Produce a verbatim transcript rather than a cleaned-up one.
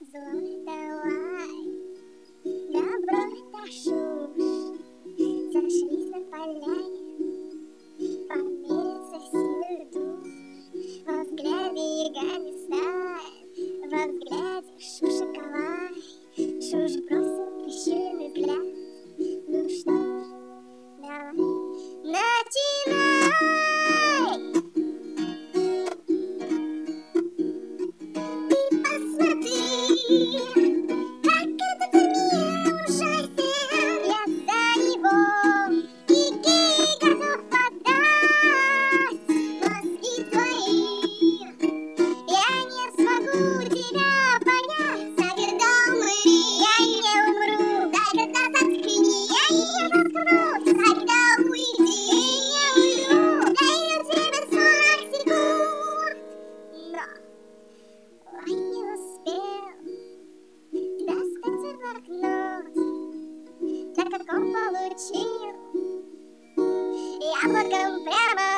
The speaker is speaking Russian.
зло давай, добро это чушь. Сошлись на поляне, померятся силы душ. Во взгляде яга не ставит, во взгляде шушаковай. Шуш бросил прищуренный взгляд. Ну что ж, давай, начинай! Ты посмотри, как этот мир ужасен. Я за него и готов отдать мозги твои. Я не смогу тебя понять, совсем умри. Я не умру, тогда заткни. Я не заткнусь, тогда уйди. Я не уйду, даю тебе сорок секунд. Но ой, не успел достать блокнот, так как он получил яблоком прямо